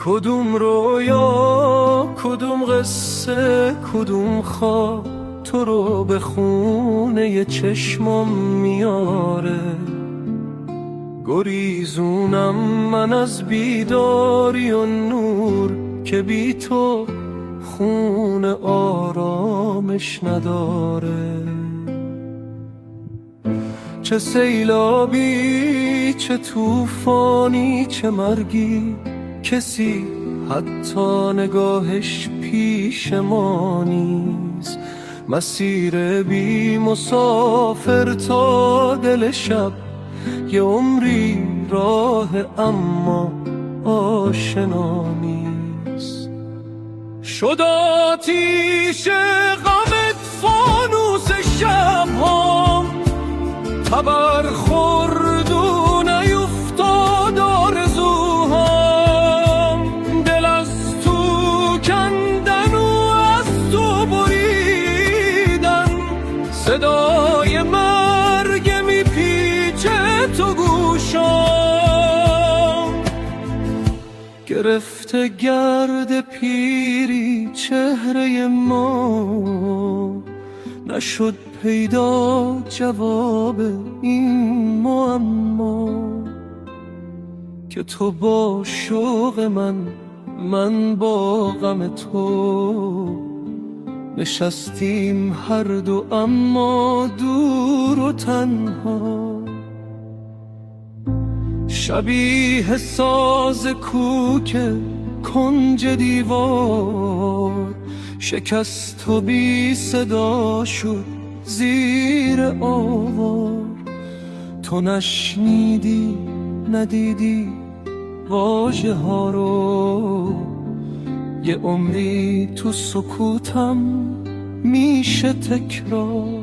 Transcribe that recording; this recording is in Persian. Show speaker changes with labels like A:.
A: کدوم رویا، کدوم قصه، کدوم خواب تو رو به خونه چشمم میاره. گریزونم من از بیداری و نور که بی تو خونه آرامش نداره. چه سیلابی، چه طوفانی، چه مرگی، کسی حتی نگاهش پیش ما نیست. مسیر بی مسافر تا دل شب، یه عمری راه اما آشنا نیست. شد آتیش غمت فانوس شب‌هام، خبر خورد و نیفتاد آرزوهام. دل از تو کندن و از تو بریدن، صدای مرگ میپیچه تو گوشام. گرفته گرد پیری چهره ما، نشد پیدا جواب این معما. که تو با شوق من با غم تو، نشستیم هر دو اما دور و تنها. شبیه ساز کوک کنج دیوار، شکست و بی صدا شد زیر آوار. تو نشنیدی ندیدی واژه ها رو، یه عمری تو سکوتم میشه تکرار.